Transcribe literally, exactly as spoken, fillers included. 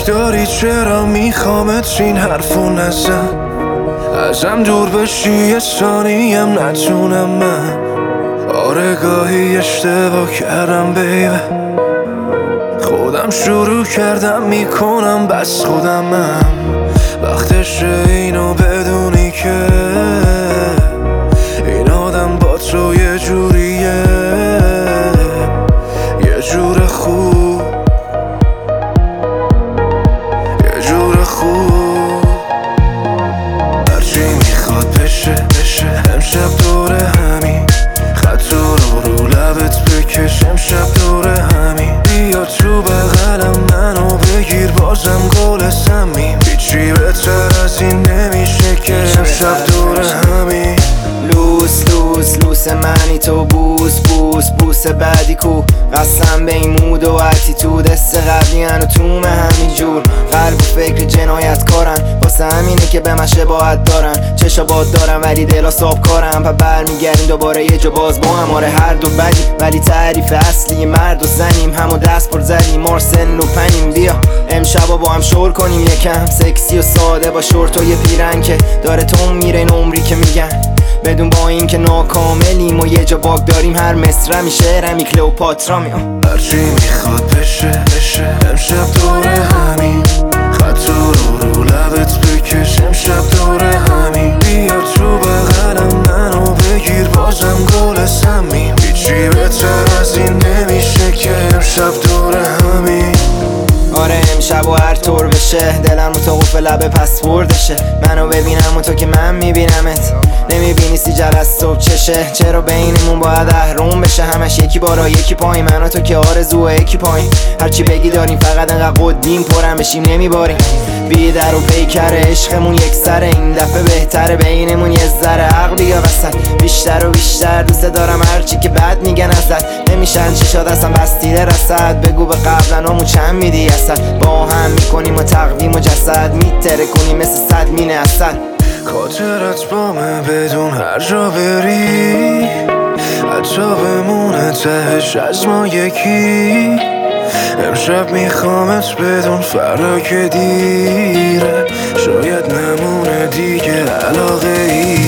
شک داری چرا میخوامت این حرفو نزن، ازم دور بشی یه ثانیم نتونم من. آره گاهی اشتباه کردم بیبه، خودم شروع کردم میکنم بس خودمم. وقتشه اینو بدونی که این آدم با تو یه جوریه، یه جور خوب، یه جور خوب. هرچی میخواد بشه بشه، امشب دوره همین خط رو رو لبت بکش، امشب دوره همین. بیا تو بغلم منو بگیر، بازم گل سمیم. هیچی بهتر از این نمیشه که امشب دوره همین. لوس لوس لوس منی تو، بوس بوس بوس بعدی کو. قسم به این مود و اتیتود، است قبلی هنو تومه همین جور. قلب و فکر جنایت کارن، واسه همینه که به من شباهت دارن. چشا باد دارن ولی دلا ساب کارن، پا برمیگردیم دوباره یه جا باز با هم. آره هر دو بدی ولی تعریف اصلی مرد و زنیم، همو دست پر زدیم مار سن و پنیم. بیا امشبا با هم شور کنیم یکم، سکسی و ساده با شورت و یه پیرن که داره تو میره این عمری که میگن. بدون با این که ناکاملیم و یه جا باگ داریم، هر مصرمی شعرمی کلئوپاترا میام. هرچی میخواد بشه بشه، امشب دوره همین خط رو رو لبت بکش، امشب دوره همین. بیا تو بغلم منو بگیر، بازم گل سمیم. هیچی بهتر از این نمیشه که امشب دوره همین. آره امشب و هر طور بشه، دلم رو تا قفل لبه پسوردشه. منو ببینم و تو که من میبینمت، نمیبینی سیجر از صبح چشه. چرا بینمون باید اهرم بشه، همش یکی بالا یکی پایین. من و تو که آرزو یکی پایین، هرچی بگی داریم فقط انقدر قدیم پرم بشیم نمیباریم. بی در و پیکر عشقمون یک سره، این دفعه بهتره بینمون یه ذره عقل بیا وسط. بیشتر و بیشتر دوست دارم هرچی که بد میگن ازت، نمیشن چشات اصلا بستیده رسد. بگو به قبلنامو چند میدی اصل، با هم میکنیم و تقویم و جسد میتره کنیم مثل صد مینه اصل. خاطرت بامه بدون هر جا بری، حتی بمونه تهش از ما یکی. امشب میخوامت بدون فردا که دیره، شاید نمونه دیگه علاقه ای.